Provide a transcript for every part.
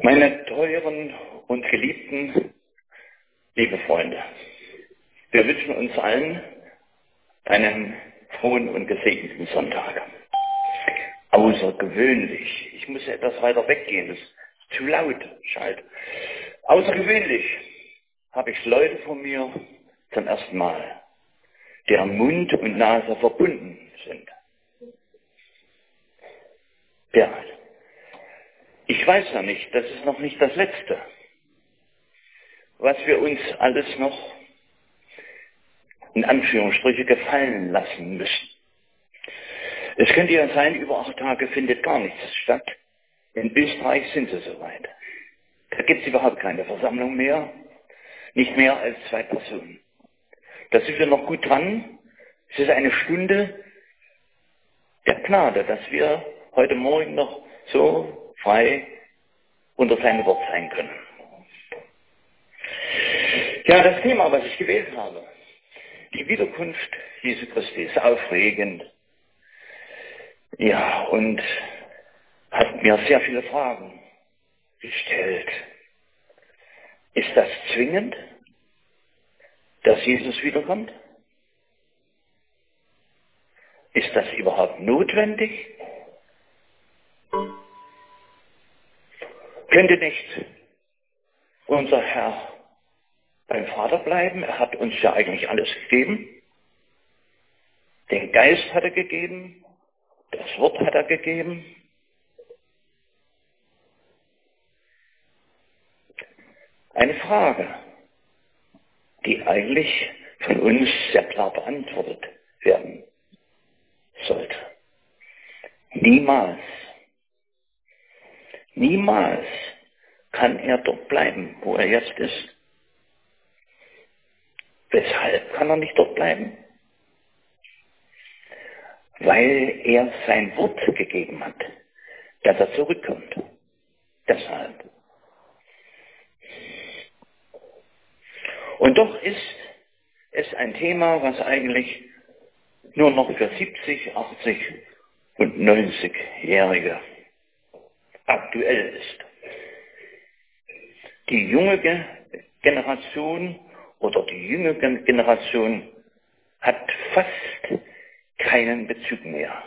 Meine teuren und geliebten, liebe Freunde, wir wünschen uns allen einen frohen und gesegneten Sonntag. Außergewöhnlich, ich muss etwas weiter weggehen, das ist zu laut, Schalt. Außergewöhnlich habe ich Leute vor mir zum ersten Mal, deren Mund und Nase verbunden sind. Ja, ich weiß ja nicht, das ist noch nicht das Letzte, was wir uns alles noch in Anführungsstriche gefallen lassen müssen. Es könnte ja sein, über 8 Tage findet gar nichts statt. In Österreich sind sie soweit. Da gibt es überhaupt keine Versammlung mehr, nicht mehr als 2 Personen. Da sind wir noch gut dran. Es ist eine Stunde der Gnade, dass wir heute Morgen noch so frei unter sein Wort sein können. Ja, das Thema, was ich gewählt habe, die Wiederkunft Jesu Christi, ist aufregend. Ja, und hat mir sehr viele Fragen gestellt. Ist das zwingend, dass Jesus wiederkommt? Ist das überhaupt notwendig? Könnte nicht unser Herr beim Vater bleiben? Er hat uns ja eigentlich alles gegeben. Den Geist hat er gegeben, das Wort hat er gegeben. Eine Frage, die eigentlich von uns sehr klar beantwortet werden sollte. Niemals kann er dort bleiben, wo er jetzt ist. Weshalb kann er nicht dort bleiben? Weil er sein Wort gegeben hat, dass er zurückkommt. Deshalb. Und doch ist es ein Thema, was eigentlich nur noch für 70, 80 und 90-Jährige aktuell ist. Die junge Generation oder die jüngere Generation hat fast keinen Bezug mehr.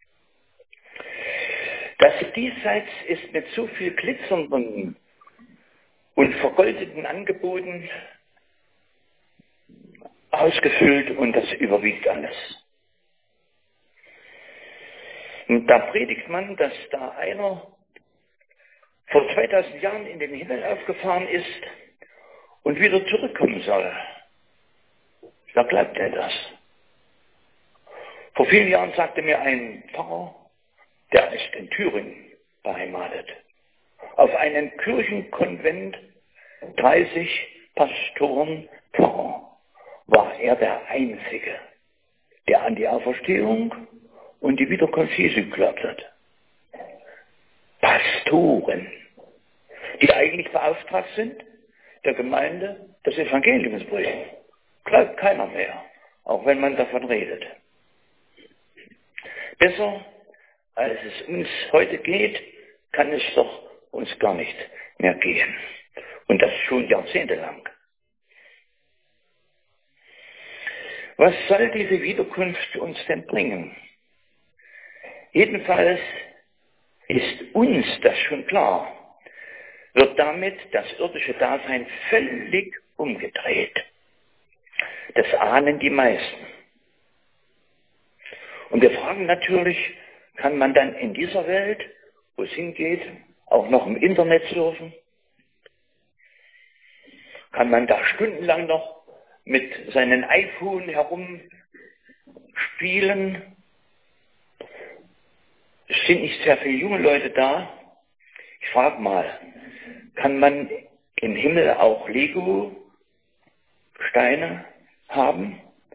Das Diesseits ist mit so viel glitzernden und vergoldeten Angeboten ausgefüllt und das überwiegt alles. Und da predigt man, dass da einer vor 2000 Jahren in den Himmel aufgefahren ist und wieder zurückkommen soll. Da glaubt er das. Vor vielen Jahren sagte mir ein Pfarrer, der ist in Thüringen beheimatet, auf einen Kirchenkonvent, 30 Pastoren, Pfarrer, war er der Einzige, der an die Auferstehung und die Wiederkunft Jesu geglaubt hat. Pastoren, die eigentlich beauftragt sind, der Gemeinde das Evangelium zu bringen. Glaubt keiner mehr, auch wenn man davon redet. Besser, als es uns heute geht, kann es doch uns gar nicht mehr gehen. Und das schon jahrzehntelang. Was soll diese Wiederkunft uns denn bringen? Jedenfalls ist uns das schon klar, wird damit das irdische Dasein völlig umgedreht. Das ahnen die meisten. Und wir fragen natürlich, kann man dann in dieser Welt, wo es hingeht, auch noch im Internet surfen? Kann man da stundenlang noch mit seinem iPhone herumspielen? Es sind nicht sehr viele junge Leute da. Ich frage mal, kann man im Himmel auch Lego-Steine haben?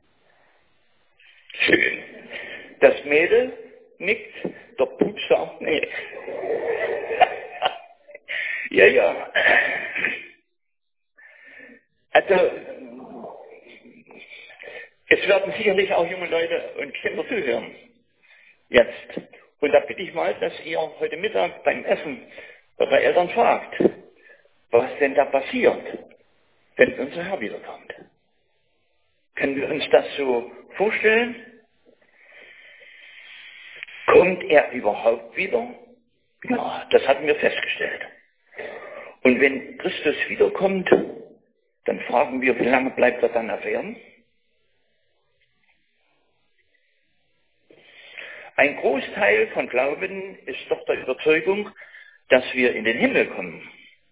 Schön. Das Mädel nickt, der Pup sagt nee. Ja. Also, es werden sicherlich auch junge Leute und Kinder zuhören. Jetzt. Und da bitte ich mal, dass ihr heute Mittag beim Essen eure Eltern fragt, was denn da passiert, wenn unser Herr wiederkommt. Können wir uns das so vorstellen? Kommt er überhaupt wieder? Ja, das hatten wir festgestellt. Und wenn Christus wiederkommt, dann fragen wir, wie lange bleibt er dann auf Erden? Ein Großteil von Glauben ist doch der Überzeugung, dass wir in den Himmel kommen.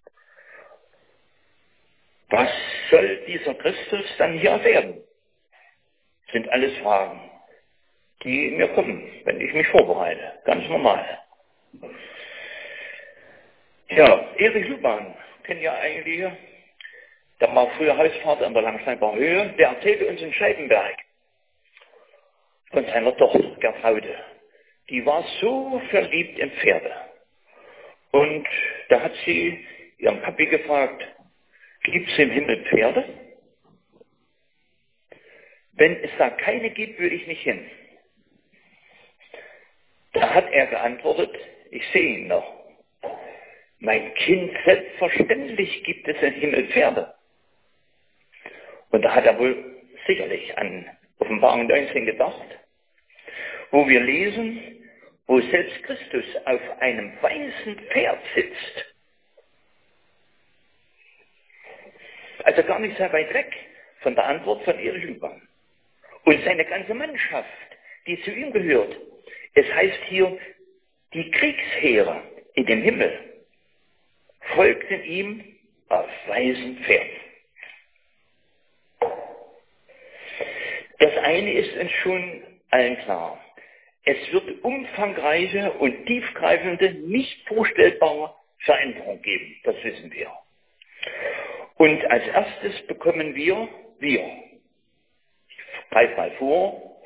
Was soll dieser Christus dann hier auf Erden? Sind alles Fragen, die mir kommen, wenn ich mich vorbereite. Ganz normal. Ja, Erich Lubban, kennen ja eigentlich, der war früher Hausvater an der Langsteinbacher Höhe, der erzählte uns in Scheibenberg von seiner Tochter, Gertraude. Die war so verliebt in Pferde. Und da hat sie ihren Papi gefragt, gibt es im Himmel Pferde? Wenn es da keine gibt, will ich nicht hin. Da hat er geantwortet, ich sehe ihn noch. Mein Kind, selbstverständlich gibt es im Himmel Pferde. Und da hat er wohl sicherlich an Offenbarung 19 gedacht, wo wir lesen, wo selbst Christus auf einem weißen Pferd sitzt. Also gar nicht sehr weit weg von der Antwort von Erich Lubban. Und seine ganze Mannschaft, die zu ihm gehört. Es heißt hier, die Kriegsheere in dem Himmel folgten ihm auf weißen Pferden. Das eine ist uns schon allen klar. Es wird umfangreiche und tiefgreifende, nicht vorstellbare Veränderungen geben. Das wissen wir. Und als erstes bekommen wir, ich greife mal vor,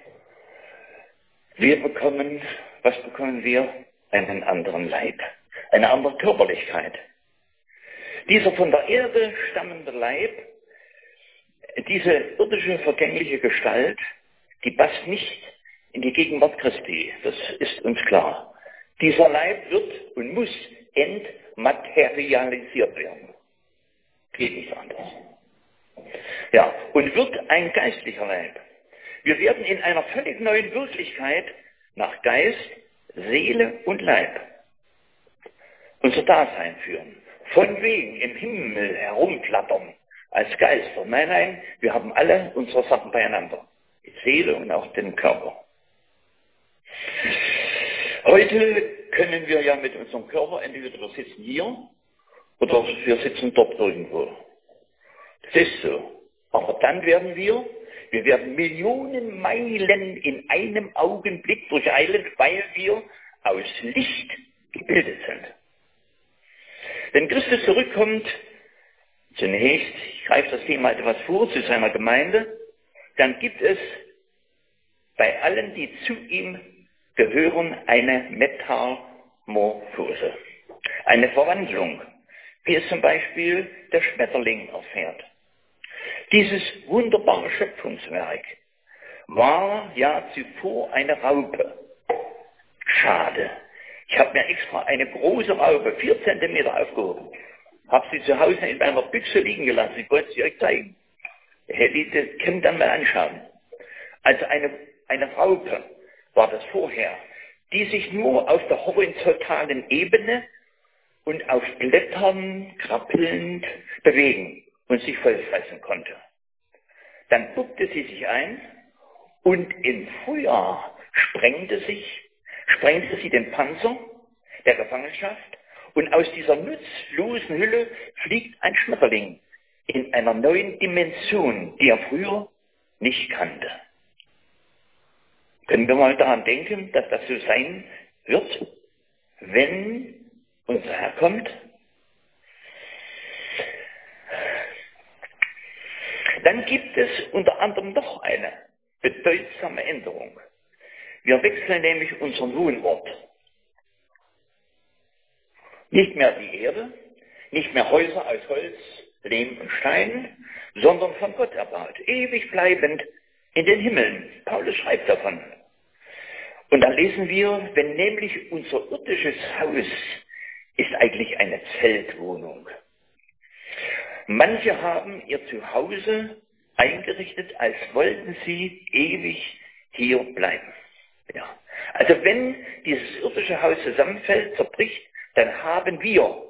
was bekommen wir? Einen anderen Leib, eine andere Körperlichkeit. Dieser von der Erde stammende Leib, diese irdische, vergängliche Gestalt, die passt nicht in die Gegenwart Christi. Das ist uns klar. Dieser Leib wird und muss entmaterialisiert werden. Geht nicht anders. Ja, und wird ein geistlicher Leib. Wir werden in einer völlig neuen Wirklichkeit nach Geist, Seele und Leib unser Dasein führen. Von wegen im Himmel herumflattern als Geister. Nein, wir haben alle unsere Sachen beieinander. Die Seele und auch den Körper. Heute können wir ja mit unserem Körper, entweder wir sitzen hier oder wir sitzen dort irgendwo. Das ist so. Aber dann werden wir Millionen Meilen in einem Augenblick durcheilen, weil wir aus Licht gebildet sind. Wenn Christus zurückkommt, zunächst, ich greife das Thema etwas vor, zu seiner Gemeinde, dann gibt es bei allen, die zu ihm gehören, eine Metamorphose, eine Verwandlung, wie es zum Beispiel der Schmetterling erfährt. Dieses wunderbare Schöpfungswerk war ja zuvor eine Raupe. Schade. Ich habe mir extra eine große Raupe, 4 Zentimeter aufgehoben. Habe sie zu Hause in meiner Büchse liegen gelassen. Ich wollte sie euch zeigen. Hätte ich das Kind dann mal anschauen. Also eine Raupe war das vorher, die sich nur auf der horizontalen Ebene und auf Blättern krabbelnd bewegen und sich vollfressen konnte. Dann buckte sie sich ein und im Frühjahr sprengte sie den Panzer der Gefangenschaft und aus dieser nutzlosen Hülle fliegt ein Schmetterling in einer neuen Dimension, die er früher nicht kannte. Können wir mal daran denken, dass das so sein wird, wenn unser Herr kommt? Dann gibt es unter anderem noch eine bedeutsame Änderung. Wir wechseln nämlich unseren Wohnort. Nicht mehr die Erde, nicht mehr Häuser aus Holz, Lehm und Stein, sondern von Gott erbaut, ewig bleibend in den Himmeln. Paulus schreibt davon. Und dann lesen wir, wenn nämlich unser irdisches Haus ist eigentlich eine Feldwohnung. Manche haben ihr Zuhause eingerichtet, als wollten sie ewig hier bleiben. Ja. Also wenn dieses irdische Haus zusammenfällt, zerbricht, dann haben wir,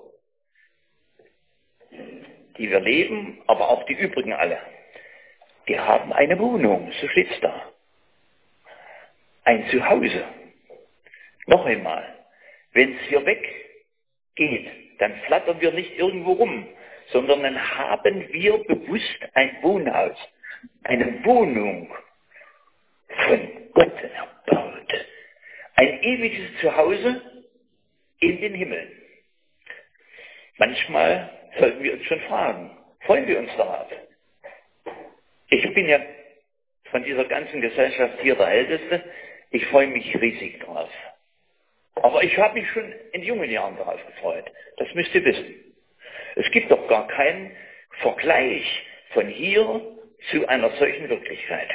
die wir leben, aber auch die übrigen alle, die haben eine Wohnung, so steht's da. Ein Zuhause. Noch einmal, wenn es hier weggeht, dann flattern wir nicht irgendwo rum, sondern dann haben wir bewusst ein Wohnhaus, eine Wohnung von Gott erbaut. Ein ewiges Zuhause in den Himmel. Manchmal sollten wir uns schon fragen, freuen wir uns darauf? Ich bin ja von dieser ganzen Gesellschaft hier der Älteste. Ich freue mich riesig drauf. Aber ich habe mich schon in jungen Jahren darauf gefreut. Das müsst ihr wissen. Es gibt doch gar keinen Vergleich von hier zu einer solchen Wirklichkeit.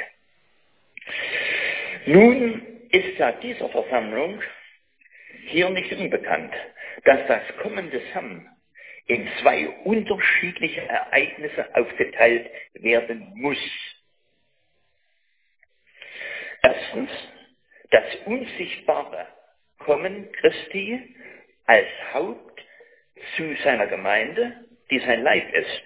Nun ist ja dieser Versammlung hier nicht unbekannt, dass das Kommen des Herrn in zwei unterschiedliche Ereignisse aufgeteilt werden muss. Erstens, das unsichtbare Kommen Christi als Haupt zu seiner Gemeinde, die sein Leib ist.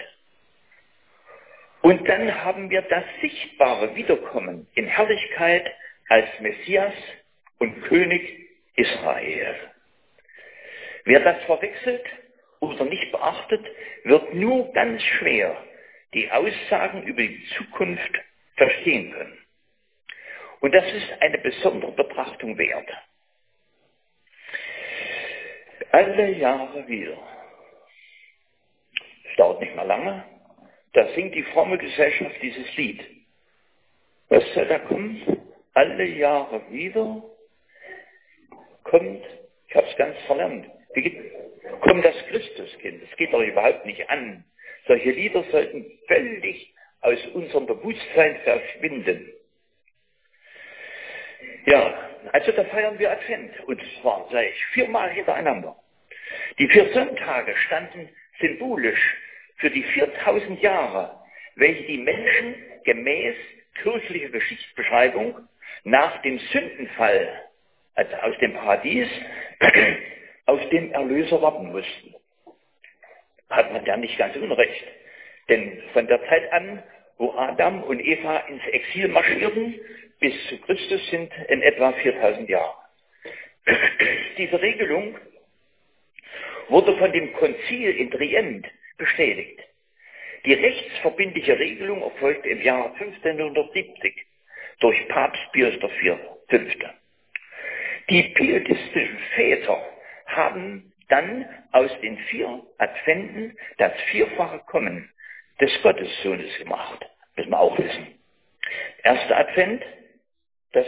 Und dann haben wir das sichtbare Wiederkommen in Herrlichkeit als Messias und König Israel. Wer das verwechselt oder nicht beachtet, wird nur ganz schwer die Aussagen über die Zukunft verstehen können. Und das ist eine besondere Betrachtung wert. Alle Jahre wieder. Es dauert nicht mal lange. Da singt die fromme Gesellschaft dieses Lied. Was soll da kommen? Alle Jahre wieder kommt, ich habe es ganz verlernt, kommt das Christuskind. Das geht doch überhaupt nicht an. Solche Lieder sollten völlig aus unserem Bewusstsein verschwinden. Ja, also da feiern wir Advent. Und zwar, sage ich, 4-mal hintereinander. Die 4 Sonntage standen symbolisch für die 4000 Jahre, welche die Menschen gemäß kirchlicher Geschichtsbeschreibung nach dem Sündenfall, also aus dem Paradies, auf den Erlöser warten mussten. Hat man ja nicht ganz unrecht. Denn von der Zeit an, wo Adam und Eva ins Exil marschierten, bis zu Christus sind in etwa 4000 Jahre. Diese Regelung wurde von dem Konzil in Trient bestätigt. Die rechtsverbindliche Regelung erfolgte im Jahr 1570 durch Papst Pius V. Die pietistischen Väter haben dann aus den 4 Adventen das 4-fache Kommen des Gottessohnes gemacht. Müssen wir auch wissen. Erster Advent, das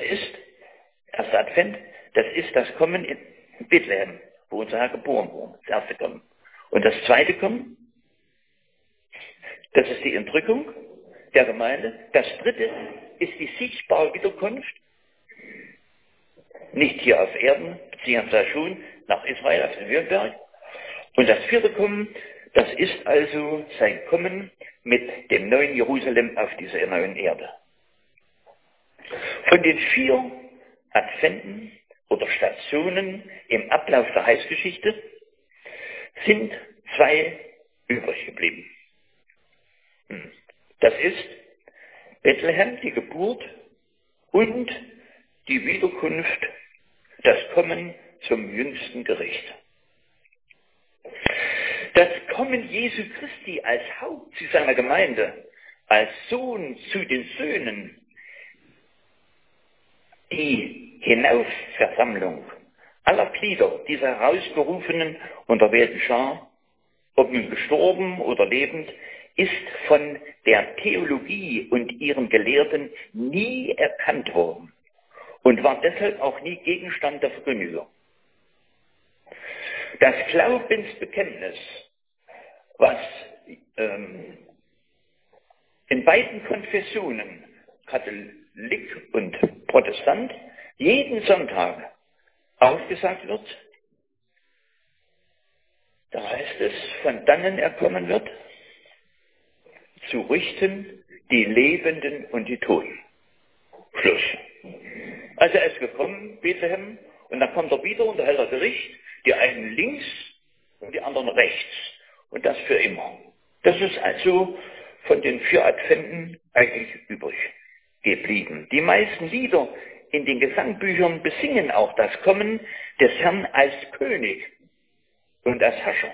ist das Kommen in Bethlehem, wo unser Herr geboren wurde, das erste Kommen. Und das zweite Kommen, das ist die Entrückung der Gemeinde. Das dritte ist die sichtbare Wiederkunft, nicht hier auf Erden, beziehungsweise schon nach Israel auf den Höhenberg. Und das 4. Kommen, das ist also sein Kommen mit dem neuen Jerusalem auf dieser neuen Erde. Von den 4 Adventen oder Stationen im Ablauf der Heilsgeschichte sind 2 übrig geblieben. Das ist Bethlehem, die Geburt und die Wiederkunft, das Kommen zum jüngsten Gericht. Das Kommen Jesu Christi als Haupt zu seiner Gemeinde, als Sohn zu den Söhnen, die Hinaufversammlung aller Glieder dieser herausgerufenen und erwählten Schar, ob nun gestorben oder lebend, ist von der Theologie und ihren Gelehrten nie erkannt worden und war deshalb auch nie Gegenstand der Verkündigung. Das Glaubensbekenntnis, was in beiden Konfessionen, Katholik und Protestant, jeden Sonntag aufgesagt wird, Da heißt es, von dannen er kommen wird, zu richten die Lebenden und die Toten. Schluss. Also er ist gekommen, Bethlehem, und dann kommt er wieder und da hält er Gericht, die einen links und die anderen rechts. Und das für immer. Das ist also von den 4 Adventen eigentlich übrig geblieben. Die meisten Lieder in den Gesangbüchern besingen auch das Kommen des Herrn als König und als Herrscher.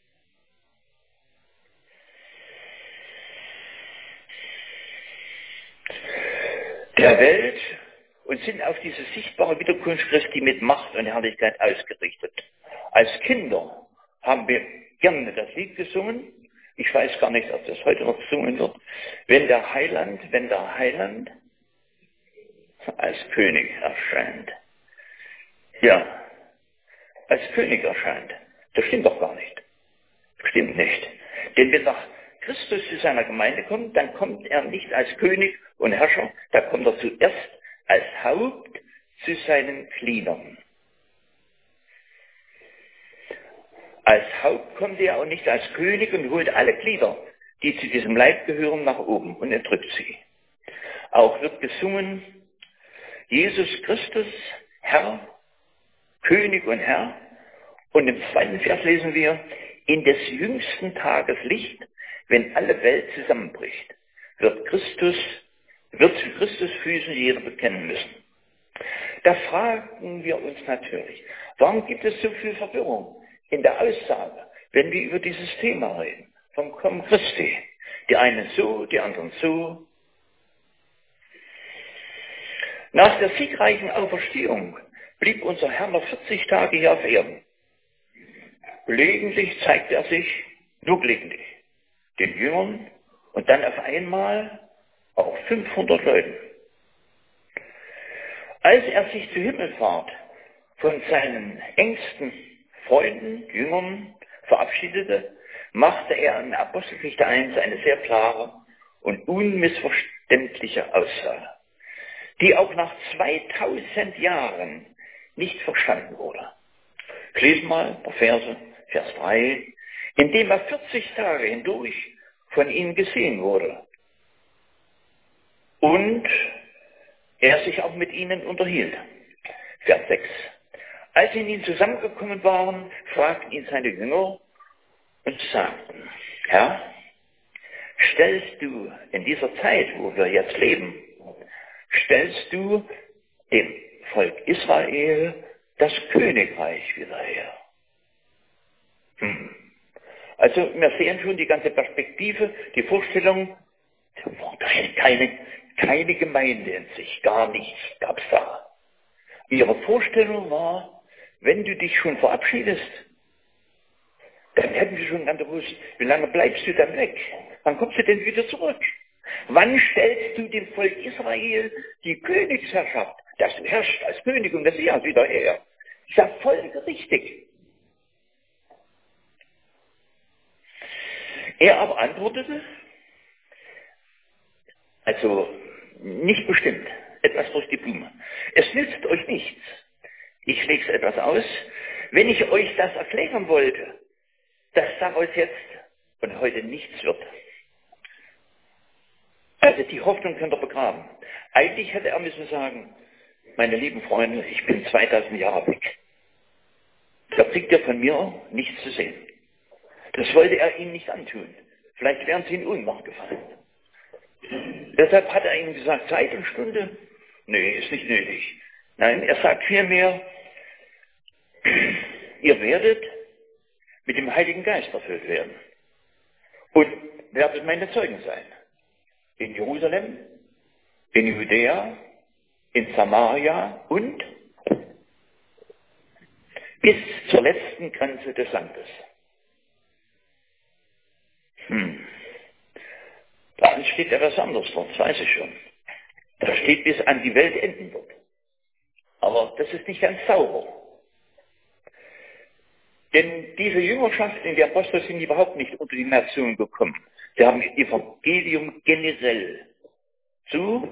Der Welt und sind auf diese sichtbare Wiederkunft Christi mit Macht und Herrlichkeit ausgerichtet. Als Kinder haben wir gerne das Lied gesungen. Ich weiß gar nicht, ob das heute noch gesungen wird. Wenn der Heiland als König erscheint. Ja, als König erscheint. Das stimmt doch gar nicht. Stimmt nicht. Denn wenn doch Christus zu seiner Gemeinde kommt, dann kommt er nicht als König und Herrscher, da kommt er zuerst als Haupt zu seinen Gliedern. Als Haupt kommt er auch nicht als König und holt alle Glieder, die zu diesem Leib gehören, nach oben und entrückt sie. Auch wird gesungen, Jesus Christus, Herr, König und Herr. Und im 2. Vers lesen wir, in des jüngsten Tages Licht, wenn alle Welt zusammenbricht, wird zu Christus Füßen jeder bekennen müssen. Da fragen wir uns natürlich, warum gibt es so viel Verwirrung in der Aussage, wenn wir über dieses Thema reden, vom Kommen Christi? Die einen so, die anderen so. Nach der siegreichen Auferstehung blieb unser Herr noch 40 Tage hier auf Erden. Gelegentlich zeigt er sich, nur gelegentlich, den Jüngern und dann auf einmal auch 500 Leuten. Als er sich zur Himmelfahrt von seinen engsten Freunden, Jüngern verabschiedete, machte er in Apostelgeschichte 1 eine sehr klare und unmissverständliche Aussage, die auch nach 2000 Jahren nicht verstanden wurde. Ich lese mal ein paar Verse, Vers 3, indem er 40 Tage hindurch von ihnen gesehen wurde und er sich auch mit ihnen unterhielt. Vers 6. Als sie in ihn zusammengekommen waren, fragten ihn seine Jünger und sagten, Herr, stellst du in dieser Zeit, wo wir jetzt leben, stellst du dem Volk Israel das Königreich wieder her? Also wir sehen schon die ganze Perspektive, die Vorstellung, da war keine Gemeinde in sich, gar nichts gab's da. Ihre Vorstellung war, wenn du dich schon verabschiedest, dann hätten wir schon ganz gewusst, wie lange bleibst du dann weg? Wann kommst du denn wieder zurück? Wann stellst du dem Volk Israel die Königsherrschaft, das du herrschst als König und Messias wieder her? Ist ja voll richtig. Er aber antwortete, also nicht bestimmt, etwas durch die Blume. Es nützt euch nichts. Ich lege es etwas aus. Wenn ich euch das erklären wollte, dass daraus jetzt und heute nichts wird. Also die Hoffnung könnt ihr begraben. Eigentlich hätte er müssen sagen, meine lieben Freunde, ich bin 2000 Jahre weg. Da kriegt ihr von mir nichts zu sehen. Das wollte er ihnen nicht antun. Vielleicht wären sie in Ohnmacht gefallen. Deshalb hat er ihnen gesagt, Zeit und Stunde? Nee, ist nicht nötig. Nein, er sagt vielmehr, ihr werdet mit dem Heiligen Geist erfüllt werden und werdet meine Zeugen sein. In Jerusalem, in Judäa, in Samaria und bis zur letzten Grenze des Landes. Da steht etwas anderes dort, das weiß ich schon. Da steht, bis an die Welt enden wird. Aber das ist nicht ganz sauber. Denn diese Jüngerschaft in der Apostel sind überhaupt nicht unter die Nation gekommen. Sie haben das Evangelium generell zu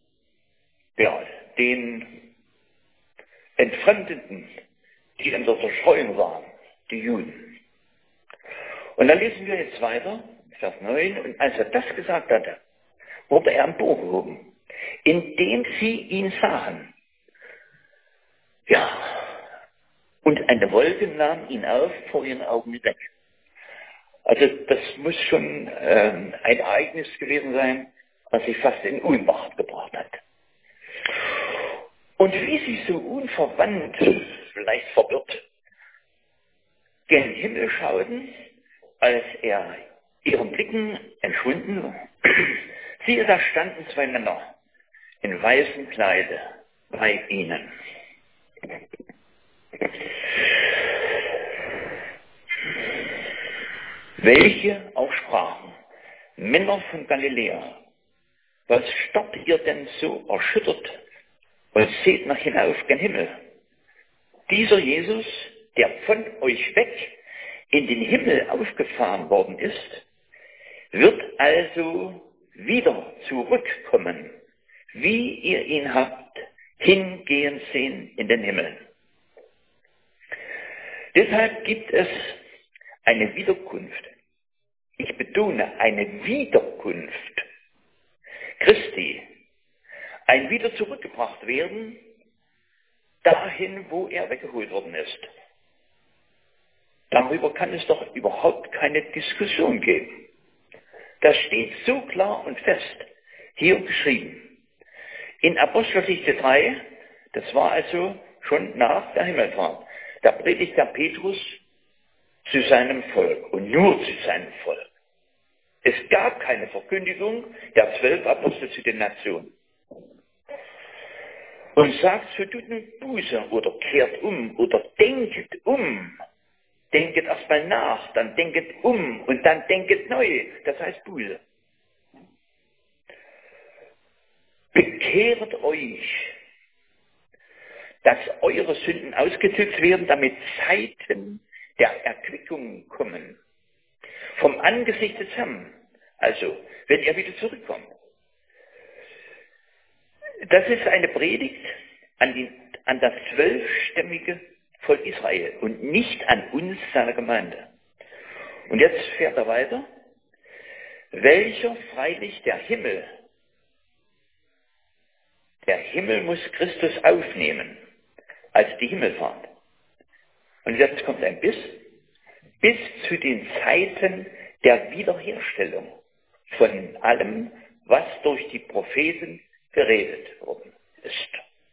den Entfremdeten, die in der Zerstreuung waren, die Juden. Und dann lesen wir jetzt weiter, Vers 9, und als er das gesagt hatte, wurde er emporgehoben, indem sie ihn sahen. Ja, und eine Wolke nahm ihn auf vor ihren Augen weg. Also das muss schon ein Ereignis gewesen sein, was sie fast in Ohnmacht gebracht hat. Und wie sie so unverwandt, vielleicht verwirrt, gen Himmel schauten, als er ihren Blicken entschwunden war, siehe, da standen zwei Männer in weißem Kleide bei ihnen. Welche auch sprachen, Männer von Galiläa, was starrt ihr denn so erschüttert und seht nach hinauf gen Himmel? Dieser Jesus, der von euch weg in den Himmel aufgefahren worden ist, wird also wieder zurückkommen, wie ihr ihn habt hingehen sehen in den Himmel. Deshalb gibt es eine Wiederkunft. Ich betone, eine Wiederkunft Christi. Ein wieder zurückgebracht werden, dahin, wo er weggeholt worden ist. Darüber kann es doch überhaupt keine Diskussion geben. Das steht so klar und fest hier geschrieben. In Apostelgeschichte 3, das war also schon nach der Himmelfahrt, da predigt der Petrus zu seinem Volk und nur zu seinem Volk. Es gab keine Verkündigung der 12 Apostel zu den Nationen. Und sagt, so tut nun Buße oder kehrt um oder denket um. Denket erstmal nach, dann denket um und dann denket neu. Das heißt Buße. Bekehrt euch, dass eure Sünden ausgetilgt werden, damit Zeiten der Erquickung kommen. Vom Angesicht des Herrn. Also, wenn er wieder zurückkommt. Das ist eine Predigt an das 12-stämmige Volk Israel und nicht an uns, seine Gemeinde. Und jetzt fährt er weiter. Welcher freilich der Himmel muss Christus aufnehmen als die Himmelfahrt. Und jetzt kommt ein bis zu den Zeiten der Wiederherstellung von allem, was durch die Propheten geredet worden ist.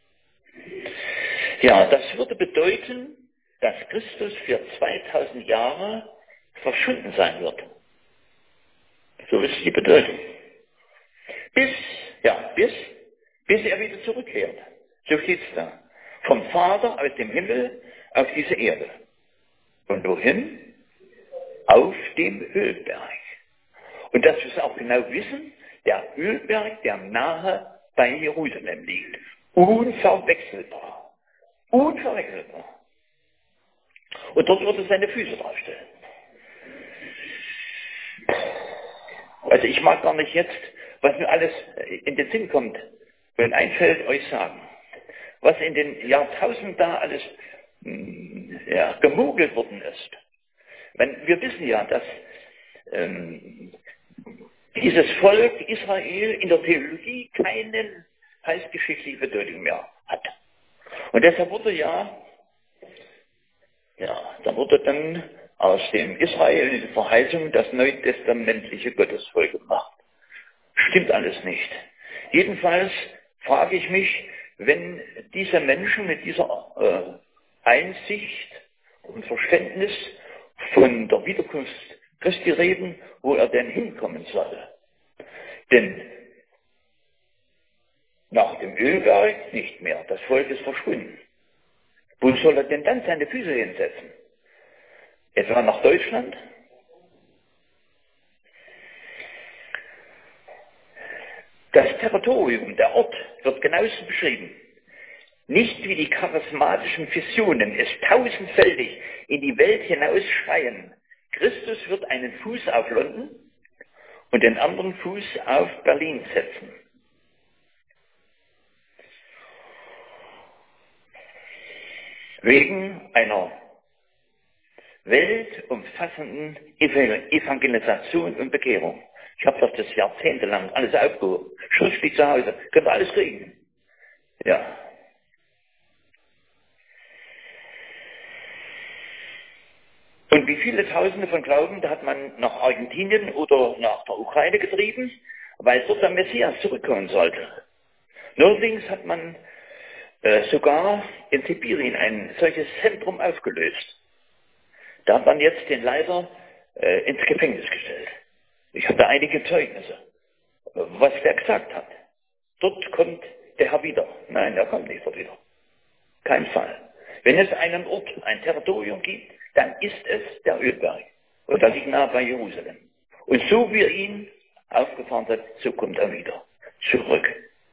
Ja, das würde bedeuten, dass Christus für 2000 Jahre verschwunden sein wird. So ist die Bedeutung. Bis er wieder zurückkehrt. So steht es da. Vom Vater aus dem Himmel auf diese Erde. Und wohin? Auf dem Ölberg. Und dass wir es auch genau wissen, der Ölberg, der nahe bei Jerusalem liegt. Unverwechselbar. Unverwechselbar. Und dort wird er seine Füße draufstellen. Also ich mag gar nicht jetzt, was mir alles in den Sinn kommt und einfällt, euch sagen. Was in den Jahrtausenden da alles gemogelt worden ist. Wir wissen ja, dass dieses Volk Israel in der Theologie keine heilsgeschichtliche Bedeutung mehr hat. Und deshalb wurde da wurde dann aus dem Israel die Verheißung das neutestamentliche Gottesvolk gemacht. Stimmt alles nicht. Jedenfalls frage ich mich, wenn diese Menschen mit dieser Einsicht und Verständnis von der Wiederkunft Christi reden, wo er denn hinkommen soll. Denn nach dem Ölberg nicht mehr. Das Volk ist verschwunden. Wo soll er denn dann seine Füße hinsetzen? Etwa nach Deutschland? Das Territorium, der Ort, wird genauso beschrieben. Nicht wie die charismatischen Visionen es tausendfältig in die Welt hinaus schreien. Christus wird einen Fuß auf London und den anderen Fuß auf Berlin setzen. Wegen weltumfassenden Evangelisation und Bekehrung. Ich habe das jahrzehntelang alles aufgehoben. Schriftlich zu Hause. Könnt ihr alles kriegen. Ja. Und wie viele Tausende von Glauben, da hat man nach Argentinien oder nach der Ukraine getrieben, weil dort der Messias zurückkommen sollte. Neuerdings hat man sogar in Sibirien ein solches Zentrum aufgelöst. Da hat man jetzt den Leiter ins Gefängnis gestellt. Ich habe da einige Zeugnisse, was der gesagt hat. Dort kommt der Herr wieder. Nein, der kommt nicht dort wieder. Kein Fall. Wenn es einen Ort, ein Territorium gibt, dann ist es der Ölberg. Und das liegt nahe bei Jerusalem. Und so wie er ihn aufgefahren hat, so kommt er wieder zurück.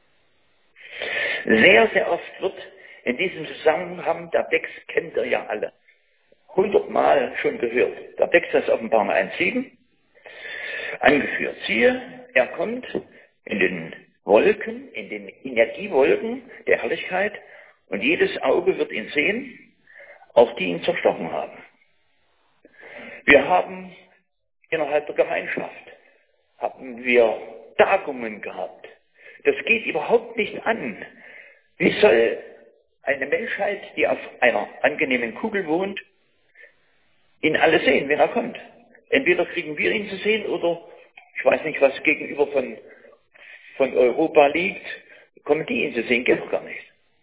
Sehr, sehr oft wird in diesem Zusammenhang, der Text kennt ihr ja alle, 100-mal schon gehört. Der Text ist Offenbarung 1,7 angeführt. Siehe, er kommt in den Wolken, in den Energiewolken der Herrlichkeit, und jedes Auge wird ihn sehen, auch die ihn zerstochen haben. Wir haben innerhalb der Gemeinschaft, haben wir Tagungen gehabt. Das geht überhaupt nicht an. Wie soll eine Menschheit, die auf einer angenehmen Kugel wohnt, ihn alle sehen, wenn er kommt? Entweder kriegen wir ihn zu sehen oder, ich weiß nicht, was gegenüber von Europa liegt, kommen die ihn zu sehen, geht doch gar nicht.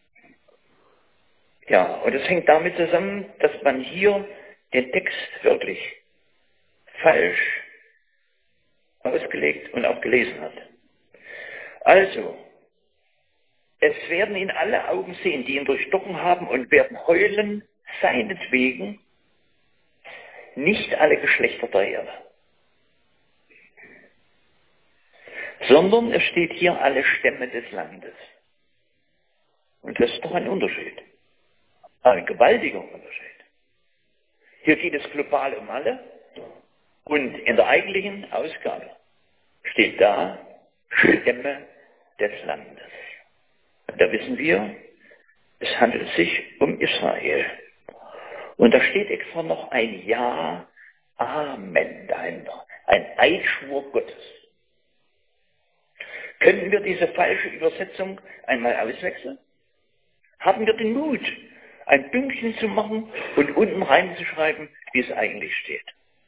Ja, und das hängt damit zusammen, dass man hier den Text wirklich falsch ausgelegt und auch gelesen hat. Also, es werden ihn alle Augen sehen, die ihn durchstochen haben, und werden heulen seinetwegen, nicht alle Geschlechter der Erde. Sondern es steht hier alle Stämme des Landes. Und das ist doch ein Unterschied. Ein gewaltiger Unterschied. Hier geht es global um alle, und in der eigentlichen Ausgabe steht da Stämme des Landes. Und da wissen wir, es handelt sich um Israel. Und da steht extra noch ein Ja, Amen dahinter. Ein Eidschwur Gottes. Können wir diese falsche Übersetzung einmal auswechseln? Haben wir den Mut, ein Pünktchen zu machen und unten reinzuschreiben, wie es eigentlich steht?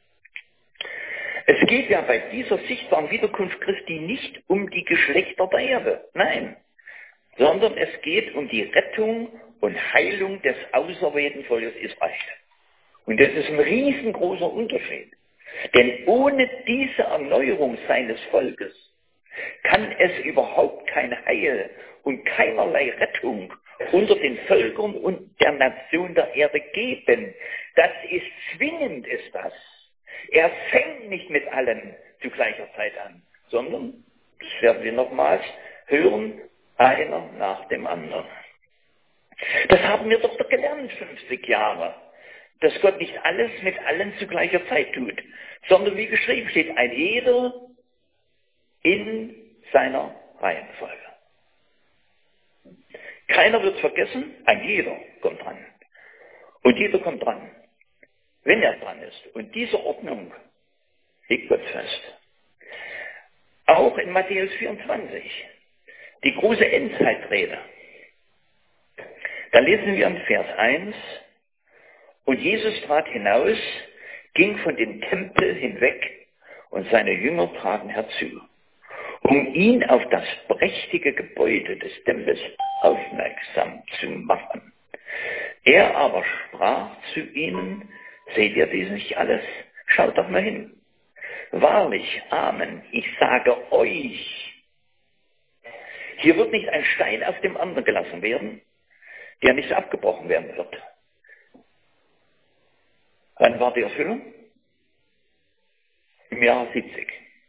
Es geht ja bei dieser sichtbaren Wiederkunft Christi nicht um die Geschlechter der Erde. Nein. Sondern es geht um die Rettung und Heilung des auserwählten Volkes Israel. Und das ist ein riesengroßer Unterschied. Denn ohne diese Erneuerung seines Volkes kann es überhaupt kein Heil und keinerlei Rettung unter den Völkern und der Nation der Erde geben. Das ist zwingend, ist das. Er fängt nicht mit allen zu gleicher Zeit an, sondern, das werden wir nochmals hören, einer nach dem anderen. Das haben wir doch gelernt, 50 Jahre. Dass Gott nicht alles mit allen zu gleicher Zeit tut, sondern wie geschrieben steht, ein jeder in seiner Reihenfolge. Keiner wird vergessen, ein jeder kommt dran. Und jeder kommt dran, wenn er dran ist. Und diese Ordnung legt Gott fest. Auch in Matthäus 24, die große Endzeitrede. Da lesen wir in Vers 1, und Jesus trat hinaus, ging von dem Tempel hinweg, und seine Jünger traten herzu, um ihn auf das prächtige Gebäude des Tempels aufmerksam zu machen. Er aber sprach zu ihnen, seht ihr dies nicht alles? Schaut doch mal hin. Wahrlich, Amen, ich sage euch, hier wird nicht ein Stein auf dem anderen gelassen werden, der nicht abgebrochen werden wird. Wann war die Erfüllung? Im Jahr 70.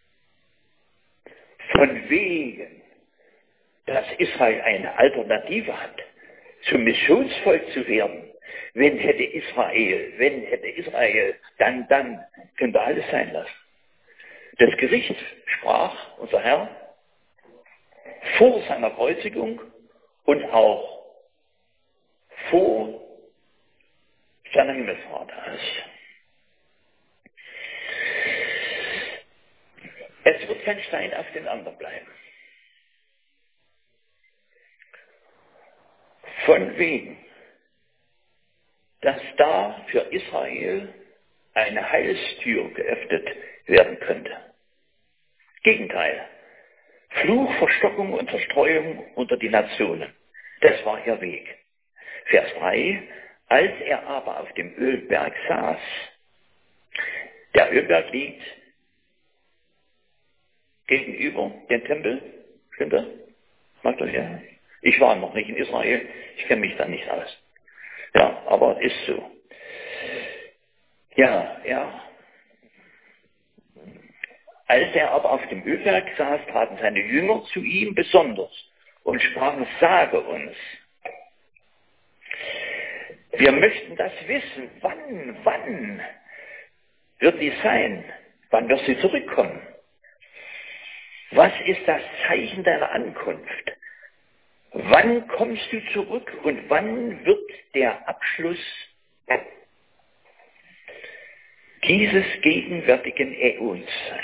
Von wegen, dass Israel eine Alternative hat, zum Missionsvolk zu werden. Wenn hätte Israel, dann könnte alles sein lassen. Das Gericht sprach unser Herr vor seiner Kreuzigung und auch vor seiner Himmelfahrt aus. wird kein Stein auf den anderen bleiben. Von wegen, dass da für Israel eine Heilstür geöffnet werden könnte. Gegenteil. Fluch, Verstockung und Zerstreuung unter die Nationen. Das war ihr Weg. Vers 3. Als er aber auf dem Ölberg saß, der Ölberg liegt gegenüber dem Tempel, stimmt das? Macht das ja? Ich war noch nicht in Israel, ich kenne mich da nicht aus. Ja, aber ist so. Ja. Als er aber auf dem Ölberg saß, traten seine Jünger zu ihm besonders und sprachen, sage uns, wir möchten das wissen, wann wird dies sein? Wann wird sie zurückkommen? Was ist das Zeichen deiner Ankunft? Wann kommst du zurück und wann wird der Abschluss dieses gegenwärtigen Äons sein?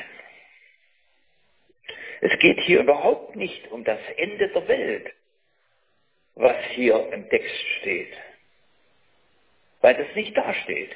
Es geht hier überhaupt nicht um das Ende der Welt, was hier im Text steht, weil das nicht dasteht.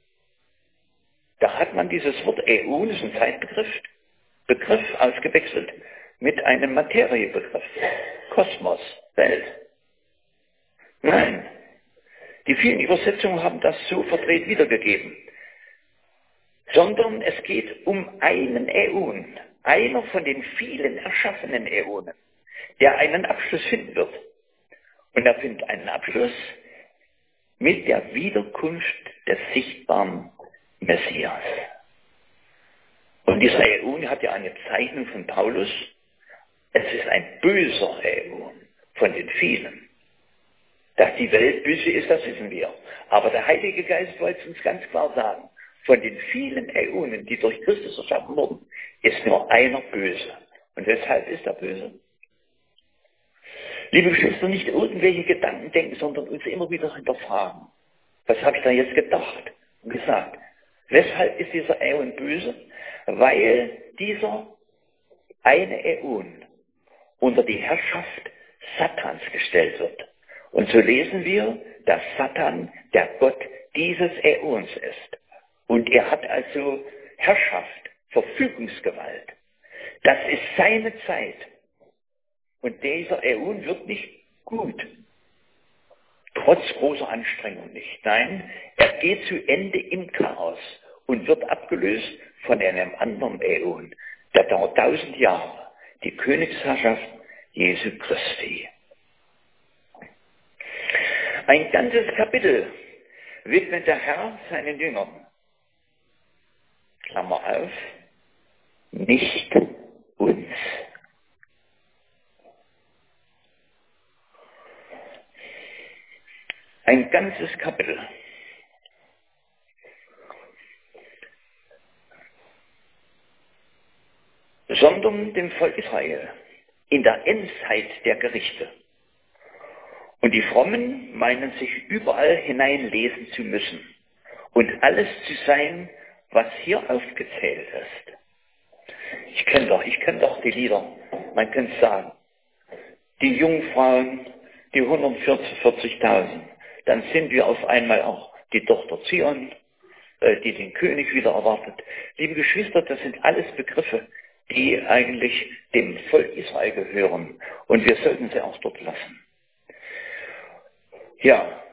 Da hat man dieses Wort Äon, das ist ein Zeitbegriff ausgewechselt mit einem Materiebegriff. Kosmos, Welt. Nein, die vielen Übersetzungen haben das so verdreht wiedergegeben. Sondern es geht um einen Äon, einer von den vielen erschaffenen Äonen, der einen Abschluss finden wird. Und er findet einen Abschluss mit der Wiederkunft des sichtbaren Messias. Und dieser Äon hat ja eine Bezeichnung von Paulus. Es ist ein böser Äon von den vielen. Dass die Welt böse ist, das wissen wir. Aber der Heilige Geist wollte uns ganz klar sagen, von den vielen Äonen, die durch Christus erschaffen wurden, ist nur einer böse. Und weshalb ist er böse? Liebe Geschwister, nicht irgendwelche Gedanken denken, sondern uns immer wieder hinterfragen. Was habe ich da jetzt gedacht und gesagt? Weshalb ist dieser Äon böse? Weil dieser eine Äon unter die Herrschaft Satans gestellt wird. Und so lesen wir, dass Satan der Gott dieses Äons ist. Und er hat also Herrschaft, Verfügungsgewalt. Das ist seine Zeit. Und dieser Äon wird nicht gut. Trotz großer Anstrengung nicht. Nein, er geht zu Ende im Chaos und wird abgelöst von einem anderen Äon. Der dauert 1000 Jahre. Die Königsherrschaft Jesu Christi. Ein ganzes Kapitel widmet der Herr seinen Jüngern. Klammer auf, nicht uns. Ein ganzes Kapitel. Sondern dem Volk Israel in der Endzeit der Gerichte. Und die Frommen meinen sich überall hineinlesen zu müssen und alles zu sein, was hier aufgezählt ist. Ich kenne doch die Lieder, man kann es sagen. Die Jungfrauen, die 140.000. Dann sind wir auf einmal auch die Tochter Zion, die den König wieder erwartet. Liebe Geschwister, das sind alles Begriffe, die eigentlich dem Volk Israel gehören. Und wir sollten sie auch dort lassen. Ja.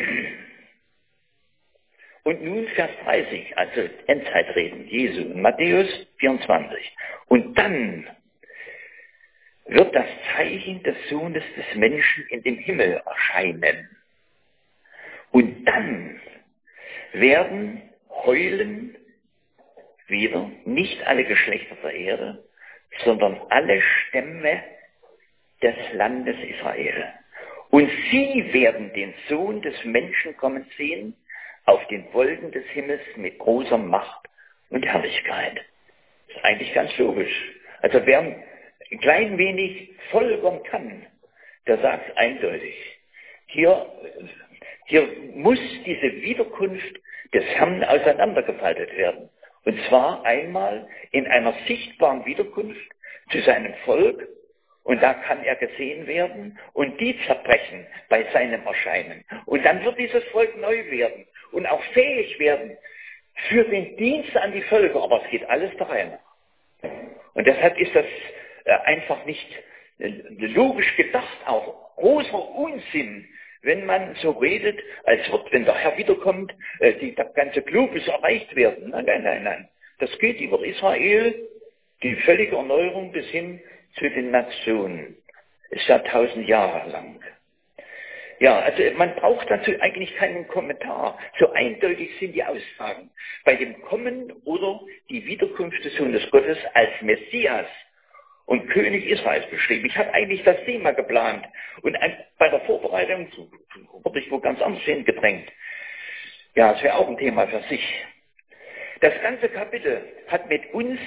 Und nun Vers 30, also Endzeitreden Jesu in Matthäus 24. Und dann wird das Zeichen des Sohnes des Menschen in dem Himmel erscheinen. Und dann werden heulen wieder nicht alle Geschlechter der Erde, sondern alle Stämme des Landes Israel. Und sie werden den Sohn des Menschen kommen sehen auf den Wolken des Himmels mit großer Macht und Herrlichkeit. Das ist eigentlich ganz logisch. Also wer ein klein wenig folgern kann, der sagt es eindeutig. Hier muss diese Wiederkunft des Herrn auseinandergefaltet werden. Und zwar einmal in einer sichtbaren Wiederkunft zu seinem Volk. Und da kann er gesehen werden und die zerbrechen bei seinem Erscheinen. Und dann wird dieses Volk neu werden und auch fähig werden für den Dienst an die Völker. Aber es geht alles der Reihe nach. Und deshalb ist das einfach nicht logisch gedacht, auch großer Unsinn, wenn man so redet, als wird, wenn der Herr wiederkommt, der ganze Globus erreicht werden. Nein, nein, nein, nein. Das geht über Israel, die völlige Erneuerung bis hin zu den Nationen. Ist ja 1000 Jahre lang. Ja, also man braucht dazu eigentlich keinen Kommentar. So eindeutig sind die Aussagen. Bei dem Kommen oder die Wiederkunft des Sohnes Gottes als Messias und König Israels beschrieben. Ich habe eigentlich das Thema geplant und bei der Vorbereitung wurde ich wo ganz anders hingedrängt. Ja, es wäre auch ein Thema für sich. Das ganze Kapitel hat mit uns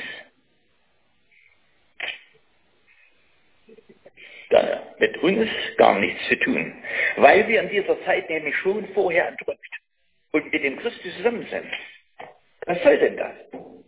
gar nichts zu tun, weil wir in dieser Zeit nämlich schon vorher entrückt und mit dem Christus zusammen sind. Was soll denn das?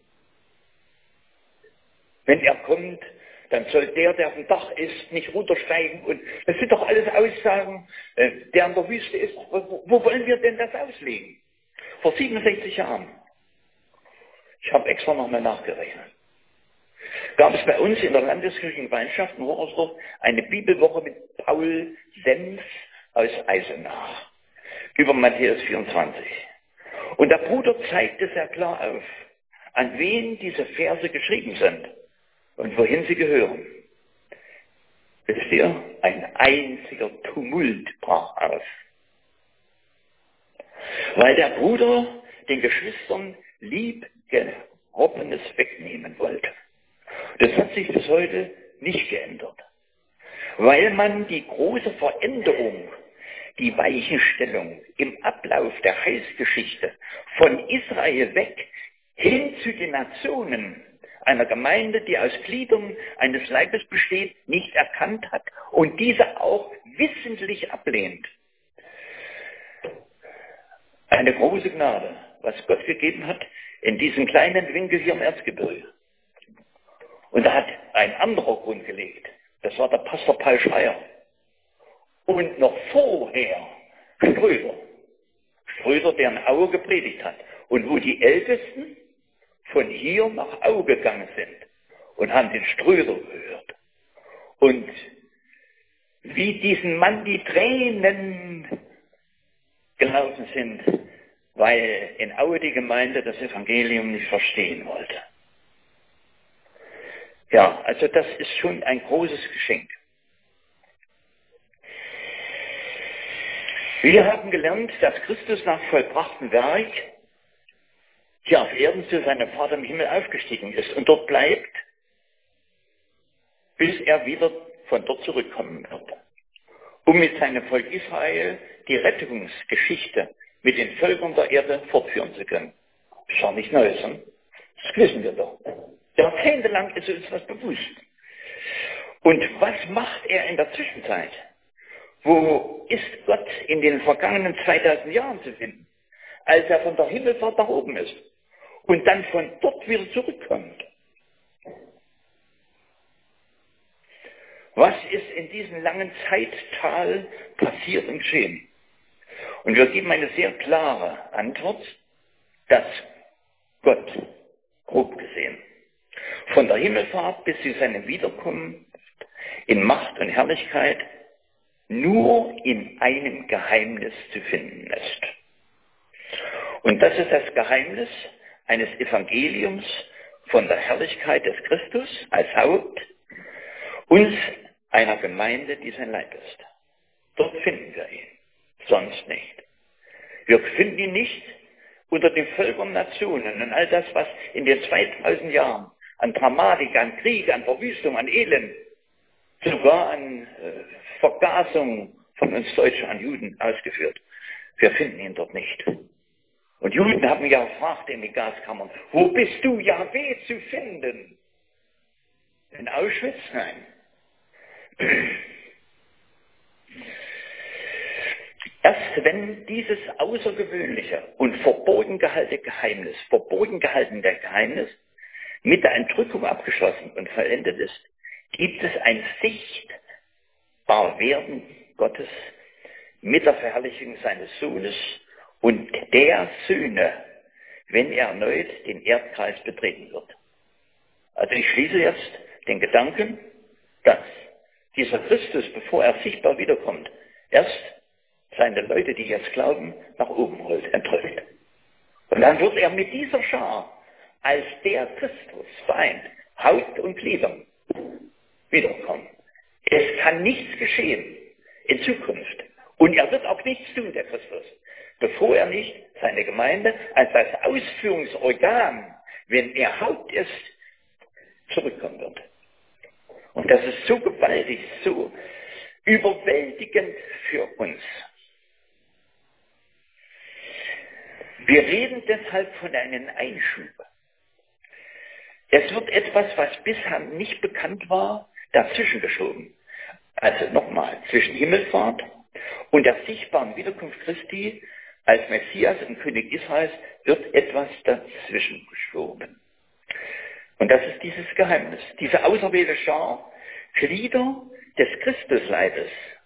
Wenn er kommt, dann soll der auf dem Dach ist, nicht runtersteigen. Und das sind doch alles Aussagen, der in der Wüste ist. Wo wollen wir denn das auslegen? Vor 67 Jahren, ich habe extra nochmal nachgerechnet, gab es bei uns in der Landeskirchlichen Gemeinschaft in Wurzersdorf eine Bibelwoche mit Paul Senf aus Eisenach über Matthäus 24. Und der Bruder zeigte sehr klar auf, an wen diese Verse geschrieben sind und wohin sie gehören. Wisst ihr, ein einziger Tumult brach aus, weil der Bruder den Geschwistern Liebgewordenes wegnehmen wollte. Das hat sich bis heute nicht geändert, weil man die große Veränderung, die Weichenstellung im Ablauf der Heilsgeschichte von Israel weg hin zu den Nationen, einer Gemeinde, die aus Gliedern eines Leibes besteht, nicht erkannt hat und diese auch wissentlich ablehnt. Eine große Gnade, was Gott gegeben hat in diesem kleinen Winkel hier im Erzgebirge. Und da hat ein anderer Grund gelegt. Das war der Pastor Paul Schreier. Und noch vorher Ströder. Ströder, der in Aue gepredigt hat. Und wo die Ältesten von hier nach Aue gegangen sind und haben den Ströder gehört. Und wie diesen Mann die Tränen gelaufen sind, weil in Aue die Gemeinde das Evangelium nicht verstehen wollte. Ja, also das ist schon ein großes Geschenk. Wir haben gelernt, dass Christus nach vollbrachtem Werk hier auf Erden zu seinem Vater im Himmel aufgestiegen ist und dort bleibt, bis er wieder von dort zurückkommen wird, um mit seinem Volk Israel die Rettungsgeschichte mit den Völkern der Erde fortführen zu können. Das ist auch nicht Neues, ne? Das wissen wir doch. Jahrzehntelang ist uns das bewusst. Und was macht er in der Zwischenzeit? Wo ist Gott in den vergangenen 2000 Jahren zu finden, als er von der Himmelfahrt nach oben ist und dann von dort wieder zurückkommt? Was ist in diesem langen Zeittal passiert und geschehen? Und wir geben eine sehr klare Antwort, dass Gott, grob gesehen, von der Himmelfahrt bis zu seinem Wiederkommen in Macht und Herrlichkeit nur in einem Geheimnis zu finden ist. Und das ist das Geheimnis eines Evangeliums von der Herrlichkeit des Christus als Haupt und einer Gemeinde, die sein Leib ist. Dort finden wir ihn, sonst nicht. Wir finden ihn nicht unter den Völkern, Nationen und all das, was in den 2000 Jahren an Dramatik, an Krieg, an Verwüstung, an Elend, sogar an Vergasung von uns Deutschen an Juden ausgeführt. Wir finden ihn dort nicht. Und Juden haben ja gefragt in den Gaskammern, wo bist du, Jahwe, zu finden? In Auschwitz? Nein. Erst wenn dieses außergewöhnliche und verborgen gehaltene Geheimnis mit der Entrückung abgeschlossen und vollendet ist, gibt es ein Sichtbarwerden Gottes mit der Verherrlichung seines Sohnes und der Söhne, wenn er erneut den Erdkreis betreten wird. Also ich schließe jetzt den Gedanken, dass dieser Christus, bevor er sichtbar wiederkommt, erst seine Leute, die jetzt glauben, nach oben holt, entrückt. Und dann wird er mit dieser Schar als der Christus vereint, Haupt und Gliedern, wiederkommen. Es kann nichts geschehen in Zukunft. Und er wird auch nichts tun, der Christus, bevor er nicht seine Gemeinde als das Ausführungsorgan, wenn er Haupt ist, zurückkommen wird. Und das ist so gewaltig, so überwältigend für uns. Wir reden deshalb von einem Einschub. Es wird etwas, was bisher nicht bekannt war, dazwischen geschoben. Also nochmal, zwischen Himmelfahrt und der sichtbaren Wiederkunft Christi als Messias und König Israels wird etwas dazwischen geschoben. Und das ist dieses Geheimnis, diese auserwählte Schar, Glieder des Christusleibes,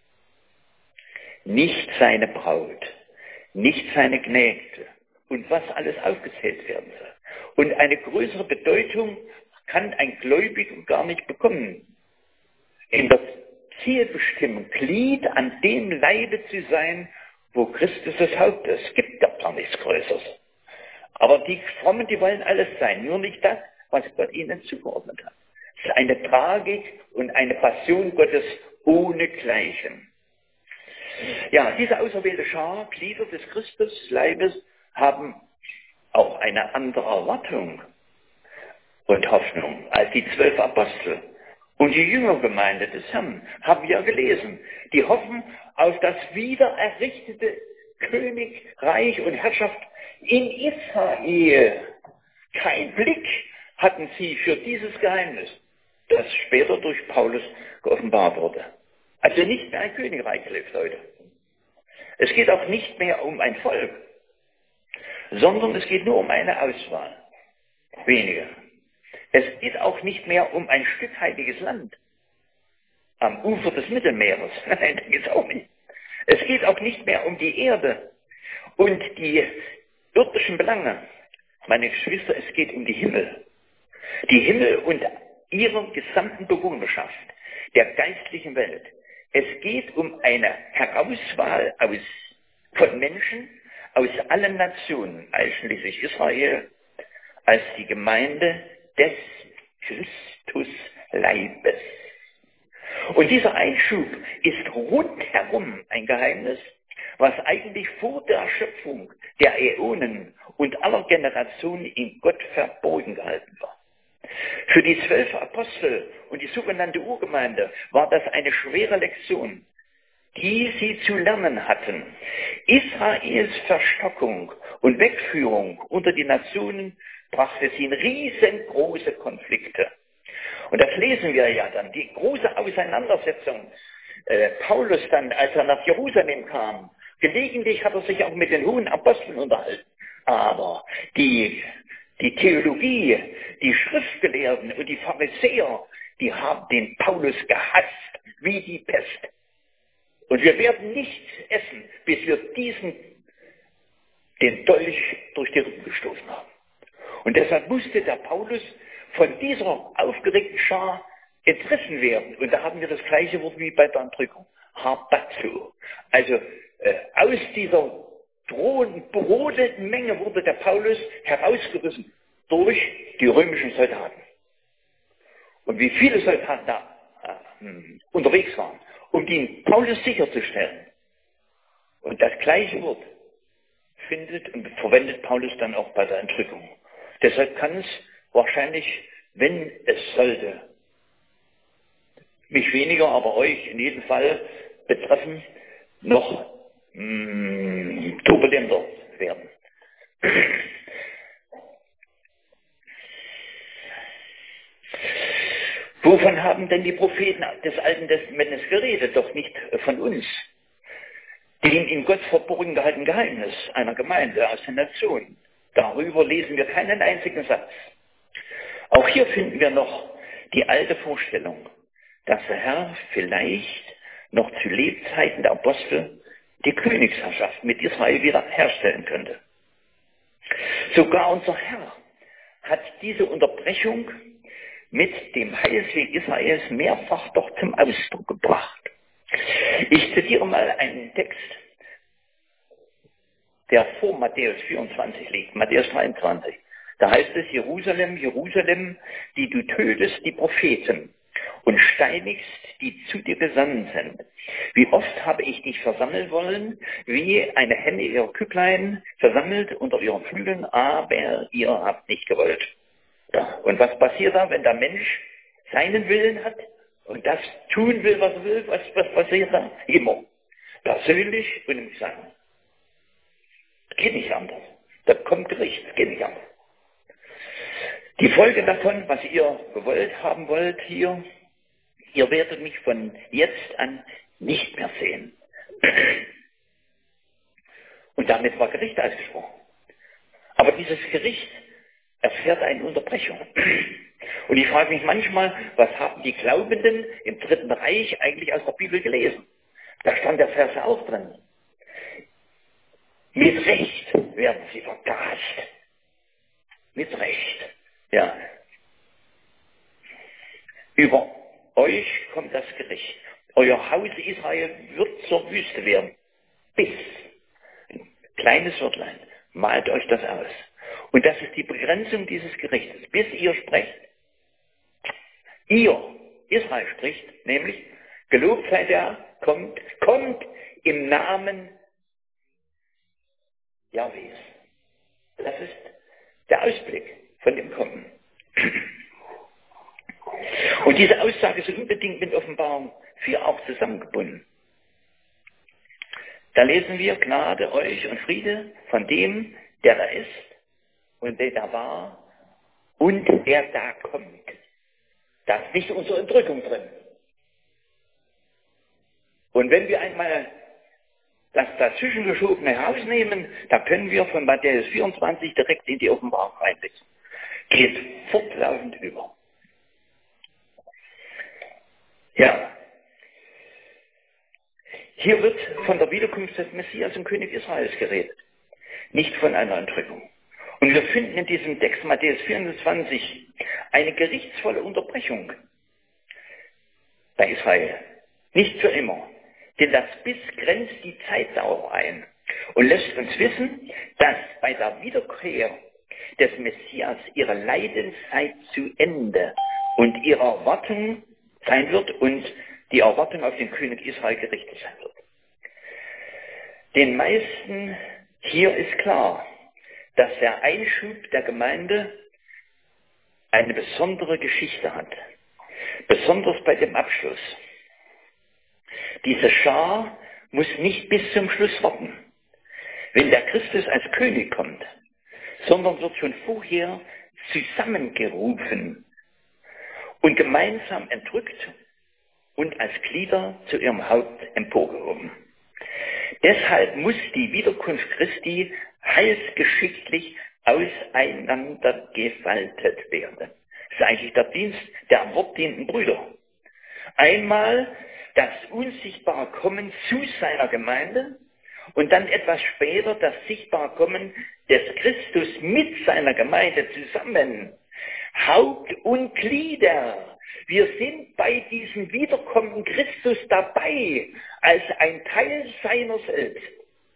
nicht seine Braut, nicht seine Knechte und was alles aufgezählt werden soll. Und eine größere Bedeutung kann ein Gläubiger gar nicht bekommen. In der Zielbestimmung, Glied an dem Leibe zu sein, wo Christus das Haupt ist. Es gibt doch gar nichts Größeres. Aber die Frommen, die wollen alles sein, nur nicht das, was Gott ihnen zugeordnet hat. Es ist eine Tragik und eine Passion Gottes ohnegleichen. Ja, diese auserwählte Schar, Glieder des Christusleibes, haben auch eine andere Erwartung und Hoffnung als die 12 Apostel. Und die Jüngergemeinde des Herrn, haben wir gelesen, die hoffen auf das wiedererrichtete Königreich und Herrschaft in Israel. Kein Blick hatten sie für dieses Geheimnis, das später durch Paulus geoffenbart wurde. Also nicht mehr ein Königreich lebt, Leute. Es geht auch nicht mehr um ein Volk, sondern es geht nur um eine Auswahl. Wenige. Es geht auch nicht mehr um ein Stück heiliges Land am Ufer des Mittelmeeres. Nein, da geht es auch nicht. Es geht auch nicht mehr um die Erde und die irdischen Belange. Meine Geschwister, es geht um die Himmel. Die Himmel und ihre gesamten Bewohnerschaft der geistlichen Welt. Es geht um eine Herauswahl von Menschen aus allen Nationen, einschließlich Israel, als die Gemeinde des Christusleibes. Und dieser Einschub ist rundherum ein Geheimnis, was eigentlich vor der Schöpfung der Äonen und aller Generationen in Gott verborgen gehalten war. Für die 12 Apostel und die sogenannte Urgemeinde war das eine schwere Lektion, die sie zu lernen hatten. Israels Verstockung und Wegführung unter die Nationen brachte sie in riesengroße Konflikte. Und das lesen wir ja dann, die große Auseinandersetzung. Paulus dann, als er nach Jerusalem kam, gelegentlich hat er sich auch mit den hohen Aposteln unterhalten. Aber die Theologie, die Schriftgelehrten und die Pharisäer, die haben den Paulus gehasst wie die Pest. Und wir werden nichts essen, bis wir den Dolch durch die Rippen gestoßen haben. Und deshalb musste der Paulus von dieser aufgeregten Schar entrissen werden. Und da haben wir das gleiche Wort wie bei der Entrückung. Harpazo. Also aus dieser drohenden, brodelnden Menge wurde der Paulus herausgerissen durch die römischen Soldaten. Und wie viele Soldaten da unterwegs waren, um den Paulus sicherzustellen. Und das gleiche Wort findet und verwendet Paulus dann auch bei der Entrückung. Deshalb kann es wahrscheinlich, wenn es sollte, mich weniger, aber euch in jedem Fall betreffen, noch turbulenter werden. Wovon haben denn die Propheten des Alten Testamentes geredet? Doch nicht von uns. dem in Gott verborgen gehaltenen Geheimnis einer Gemeinde aus den Nationen. Darüber lesen wir keinen einzigen Satz. Auch hier finden wir noch die alte Vorstellung, dass der Herr vielleicht noch zu Lebzeiten der Apostel die Königsherrschaft mit Israel wieder herstellen könnte. Sogar unser Herr hat diese Unterbrechung mit dem Heilsweg Israels mehrfach doch zum Ausdruck gebracht. Ich zitiere mal einen Text, der vor Matthäus 24 liegt, Matthäus 23. Da heißt es, Jerusalem, Jerusalem, die du tötest die Propheten und steinigst, die zu dir gesandt sind. Wie oft habe ich dich versammeln wollen, wie eine Henne ihre Küklein versammelt unter ihren Flügeln, aber ihr habt nicht gewollt. Ja. Und was passiert da, wenn der Mensch seinen Willen hat und das tun will, was er will? Was passiert da? Immer. Persönlich und im Gesang. Geht nicht anders. Da kommt Gericht, geht nicht anders. Die Folge davon, was ihr gewollt haben wollt hier, ihr werdet mich von jetzt an nicht mehr sehen. Und damit war Gericht ausgesprochen. Aber dieses Gericht erfährt eine Unterbrechung. Und ich frage mich manchmal, was haben die Glaubenden im Dritten Reich eigentlich aus der Bibel gelesen? Da stand der Vers auch drin. Mit Recht werden sie vergast. Mit Recht. Ja. Über euch kommt das Gericht. Euer Haus Israel wird zur Wüste werden. Bis. Ein kleines Wörtlein. Malt euch das aus. Und das ist die Begrenzung dieses Gerichtes. Bis ihr sprecht. Ihr, Israel spricht, nämlich, gelobt sei der, kommt im Namen Jahwes. Das ist der Ausblick von dem Kommen. Und diese Aussage ist unbedingt mit Offenbarung 4 auch zusammengebunden. Da lesen wir, Gnade euch und Friede von dem, der da ist und der da war und der da kommt. Da ist nicht unsere Entrückung drin. Und wenn wir einmal das Dazwischengeschobene herausnehmen, da können wir von Matthäus 24 direkt in die Offenbarung reinblicken. Geht fortlaufend über. Ja. Hier wird von der Wiederkunft des Messias und König Israels geredet, nicht von einer Entrückung. Und wir finden in diesem Text Matthäus 24 eine gerichtsvolle Unterbrechung bei Israel. Nicht für immer. Denn das Bis grenzt die Zeitdauer ein und lässt uns wissen, dass bei der Wiederkehr des Messias ihre Leidenszeit zu Ende und ihre Erwartung sein wird und die Erwartung auf den König Israel gerichtet sein wird. Den meisten hier ist klar, dass der Einschub der Gemeinde eine besondere Geschichte hat. Besonders bei dem Abschluss. Diese Schar muss nicht bis zum Schluss warten, wenn der Christus als König kommt, sondern wird schon vorher zusammengerufen und gemeinsam entrückt und als Glieder zu ihrem Haupt emporgehoben. Deshalb muss die Wiederkunft Christi heilsgeschichtlich auseinandergefaltet werden. Das ist eigentlich der Dienst der wortdienenden Brüder. Einmal das unsichtbare Kommen zu seiner Gemeinde und dann etwas später das sichtbare Kommen des Christus mit seiner Gemeinde zusammen. Haupt und Glieder. Wir sind bei diesem Wiederkommen Christus dabei, als ein Teil seiner selbst.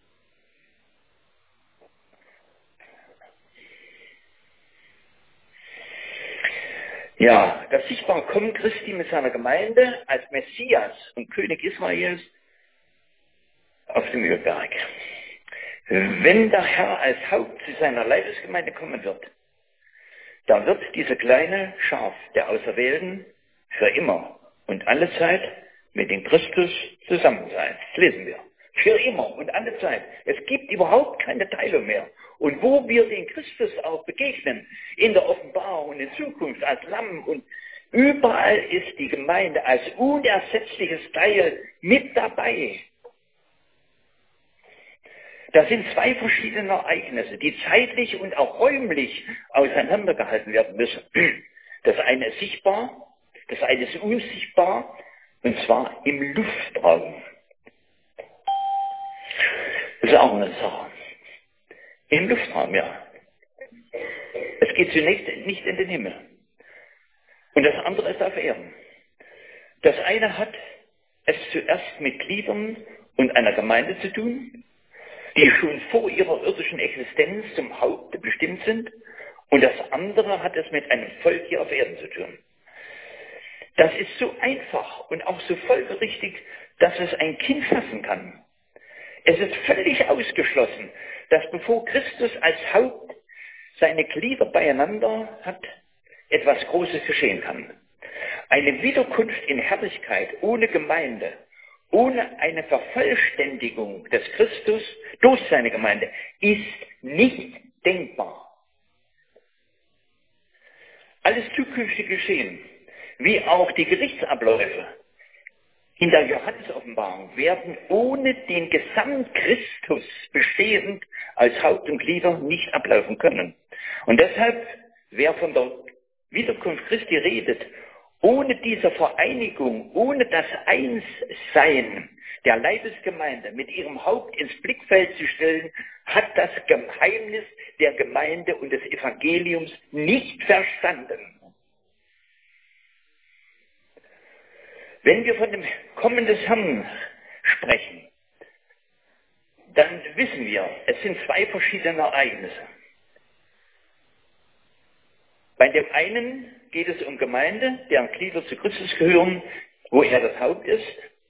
Ja, das sichtbare Kommen Christi mit seiner Gemeinde als Messias und König Israels auf dem Ölberg. Wenn der Herr als Haupt zu seiner Leibesgemeinde kommen wird, dann wird diese kleine Schar der Auserwählten für immer und alle Zeit mit dem Christus zusammen sein. Das lesen wir. Für immer und alle Zeit. Es gibt überhaupt keine Teilung mehr. Und wo wir den Christus auch begegnen, in der Offenbarung und in Zukunft als Lamm und überall ist die Gemeinde als unersetzliches Teil mit dabei. Das sind zwei verschiedene Ereignisse, die zeitlich und auch räumlich auseinandergehalten werden müssen. Das eine ist sichtbar, das eine ist unsichtbar, und zwar im Luftraum. Das ist auch eine Sache. Im Luftraum, ja. Es geht zunächst nicht in den Himmel. Und das andere ist auf Erden. Das eine hat es zuerst mit Gliedern und einer Gemeinde zu tun, die schon vor ihrer irdischen Existenz zum Haupte bestimmt sind. Und das andere hat es mit einem Volk hier auf Erden zu tun. Das ist so einfach und auch so folgerichtig, dass es ein Kind fassen kann. Es ist völlig ausgeschlossen, dass bevor Christus als Haupt seine Glieder beieinander hat, etwas Großes geschehen kann. Eine Wiederkunft in Herrlichkeit ohne Gemeinde, ohne eine Vervollständigung des Christus durch seine Gemeinde ist nicht denkbar. Alles zukünftige Geschehen, wie auch die Gerichtsabläufe in der Johannes-Offenbarung, werden ohne den Gesamtchristus bestehend als Haupt und Glieder nicht ablaufen können. Und deshalb, wer von der Wiederkunft Christi redet, ohne diese Vereinigung, ohne das Einssein der Leibesgemeinde mit ihrem Haupt ins Blickfeld zu stellen, hat das Geheimnis der Gemeinde und des Evangeliums nicht verstanden. Wenn wir von dem Kommen des Herrn sprechen, dann wissen wir, es sind zwei verschiedene Ereignisse. Bei dem einen geht es um Gemeinde, deren Glieder zu Christus gehören, wo er das Haupt ist.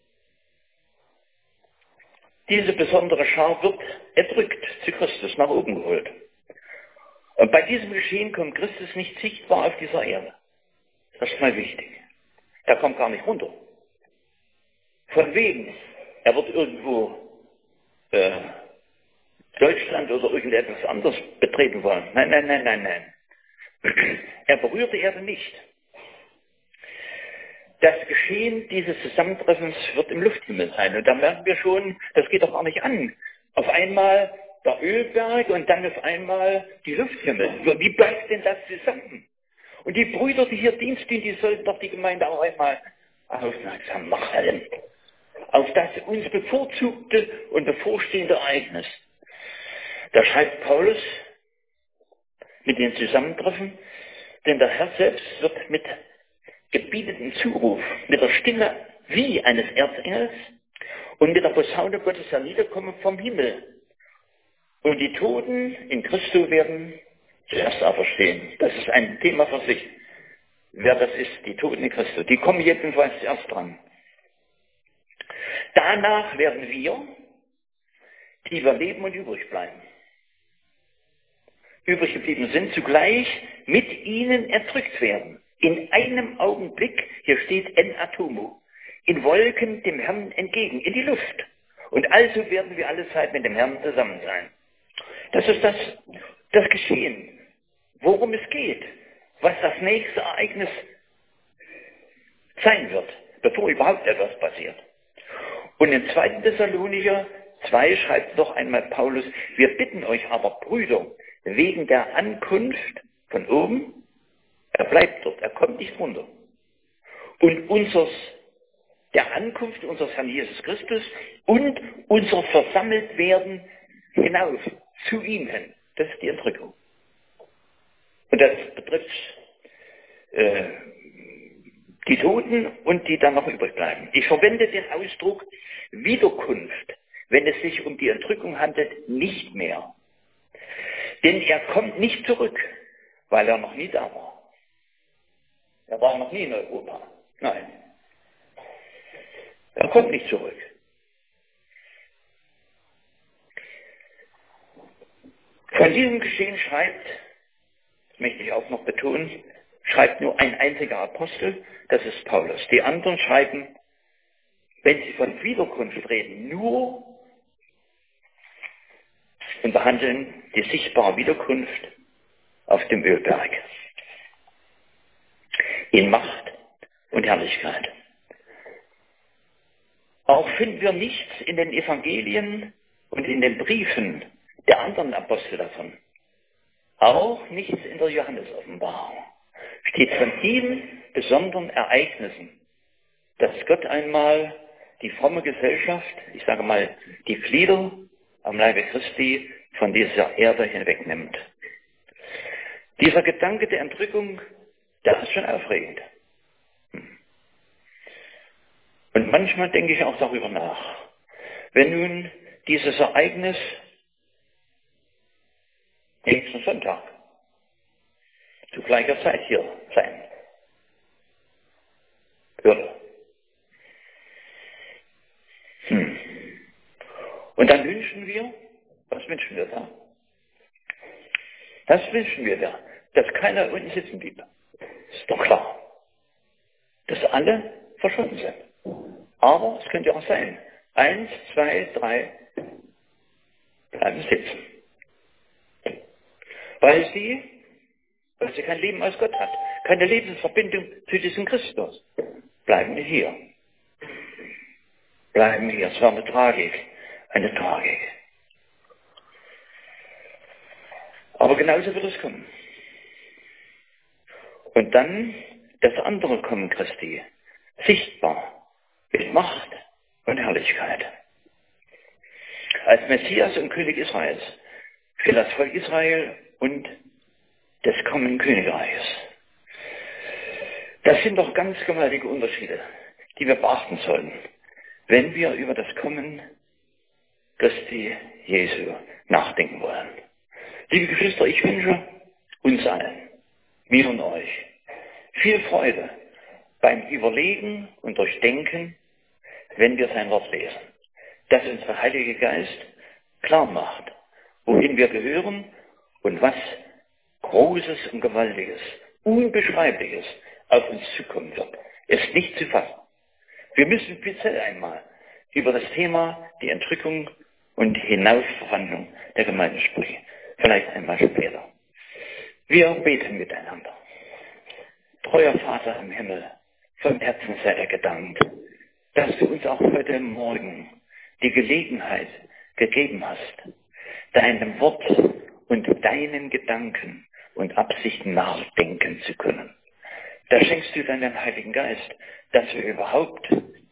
Diese besondere Schar wird erdrückt zu Christus, nach oben geholt. Und bei diesem Geschehen kommt Christus nicht sichtbar auf dieser Erde. Das ist mal wichtig. Er kommt gar nicht runter. Von wegen, er wird irgendwo Deutschland oder irgendetwas anderes betreten wollen. Nein, nein, nein, nein, nein. Er berührt die Erde nicht. Das Geschehen dieses Zusammentreffens wird im Lufthimmel sein. Und da merken wir schon, das geht doch gar nicht an. Auf einmal der Ölberg und dann auf einmal die Lufthimmel. Wie bleibt denn das zusammen? Und die Brüder, die hier Dienst tun, die sollten doch die Gemeinde auch einmal aufmerksam machen auf das uns bevorzugte und bevorstehende Ereignis. Da schreibt Paulus mit den Zusammentreffen, denn der Herr selbst wird mit gebieteten Zuruf, mit der Stimme wie eines Erzengels und mit der Posaune Gottes herniederkommen vom Himmel. Und die Toten in Christo werden zuerst auferstehen. Das ist ein Thema für sich. Wer das ist, die Toten in Christo, die kommen jedenfalls zuerst dran. Danach werden wir, die wir leben und übrig bleiben, übrig geblieben sind, zugleich mit ihnen erdrückt werden. In einem Augenblick, hier steht en atomo, in Wolken dem Herrn entgegen, in die Luft. Und also werden wir alle Zeit mit dem Herrn zusammen sein. Das ist das Geschehen, worum es geht, was das nächste Ereignis sein wird, bevor überhaupt etwas passiert. Und in 2. Thessalonicher 2 schreibt noch einmal Paulus, wir bitten euch aber, Brüder, wegen der Ankunft von oben, er bleibt dort, er kommt nicht runter. Und der Ankunft unseres Herrn Jesus Christus und unser Versammeltwerden hinauf zu ihm hin. Das ist die Entrückung. Und das betrifft die Toten und die dann noch übrig bleiben. Ich verwende den Ausdruck Wiederkunft, wenn es sich um die Entrückung handelt, nicht mehr. Denn er kommt nicht zurück, weil er noch nie da war. Er war noch nie in Europa. Nein. Er kommt nicht zurück. Von diesem Geschehen schreibt, das möchte ich auch noch betonen, schreibt nur ein einziger Apostel, das ist Paulus. Die anderen schreiben, wenn sie von Wiederkunft reden, nur und behandeln die sichtbare Wiederkunft auf dem Ölberg. In Macht und Herrlichkeit. Auch finden wir nichts in den Evangelien und in den Briefen der anderen Apostel davon. Auch nichts in der Johannes-Offenbarung steht von diesen besonderen Ereignissen, dass Gott einmal die fromme Gesellschaft, ich sage mal die Glieder am Leibe Christi, von dieser Erde hinwegnimmt. Dieser Gedanke der Entrückung, der ist schon aufregend. Und manchmal denke ich auch darüber nach. Wenn nun dieses Ereignis nächsten Sonntag zu gleicher Zeit hier sein würde. Und dann wünschen wir, was wünschen wir da? Das wünschen wir da, dass keiner unten sitzen blieb. Ist doch klar, dass alle verschwunden sind. Aber es könnte auch sein, 1, 2, 3 bleiben sitzen. Weil sie kein Leben als Gott hat, keine Lebensverbindung zu diesem Christus. Bleiben wir hier. Bleiben hier. Es war eine Tragik. Eine Tragik. Aber genauso wird es kommen. Und dann das andere Kommen Christi. Sichtbar. Mit Macht und Herrlichkeit. Als Messias und König Israels. Für das Volk Israel und des kommenden Königreichs. Das sind doch ganz gewaltige Unterschiede, die wir beachten sollten, wenn wir über das Kommen Christi Jesu nachdenken wollen. Liebe Geschwister, ich wünsche uns allen, mir und euch, viel Freude beim Überlegen und Durchdenken, wenn wir sein Wort lesen, dass uns der Heilige Geist klar macht, wohin wir gehören und was Großes und Gewaltiges, Unbeschreibliches auf uns zukommen wird, ist nicht zu fassen. Wir müssen speziell einmal über das Thema die Entrückung und Hinausverwandlung der Gemeinde sprechen. Vielleicht einmal später. Wir beten miteinander. Treuer Vater im Himmel, von Herzen sei dir gedankt, dass du uns auch heute Morgen die Gelegenheit gegeben hast, deinem Wort und deinen Gedanken und Absichten nachdenken zu können. Da schenkst du deinen Heiligen Geist, dass wir überhaupt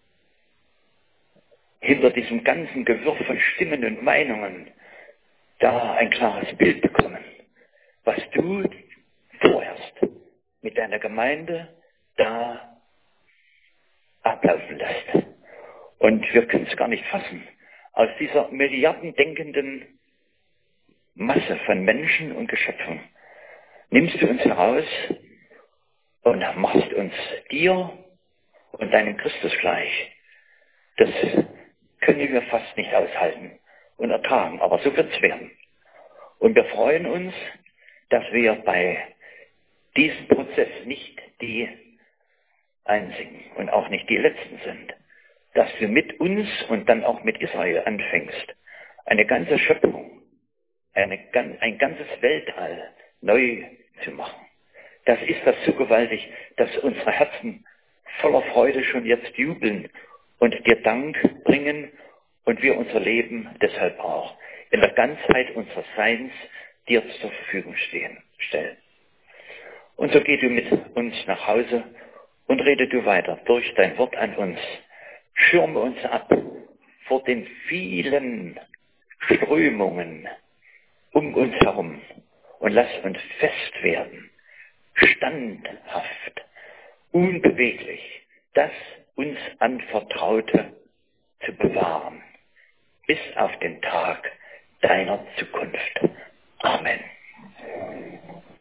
hinter diesem ganzen Gewirr von Stimmen und Meinungen da ein klares Bild bekommen, was du vorerst mit deiner Gemeinde da ablaufen lässt. Und wir können es gar nicht fassen. Aus dieser milliardendenkenden Masse von Menschen und Geschöpfen nimmst du uns heraus und machst uns dir und deinem Christus gleich. Das können wir fast nicht aushalten und ertragen, aber so wird es werden. Und wir freuen uns, dass wir bei diesem Prozess nicht die Einzigen und auch nicht die Letzten sind. Dass du mit uns und dann auch mit Israel anfängst, eine ganze Schöpfung, ein ganzes Weltall neu zu machen. Das ist das so gewaltig, dass unsere Herzen voller Freude schon jetzt jubeln und dir Dank bringen und wir unser Leben deshalb auch in der Ganzheit unseres Seins dir zur Verfügung stellen. Und so geh du mit uns nach Hause und rede du weiter durch dein Wort an uns. Schirme uns ab vor den vielen Strömungen um uns herum und lass uns fest werden, standhaft, unbeweglich, das uns Anvertraute zu bewahren, bis auf den Tag deiner Zukunft.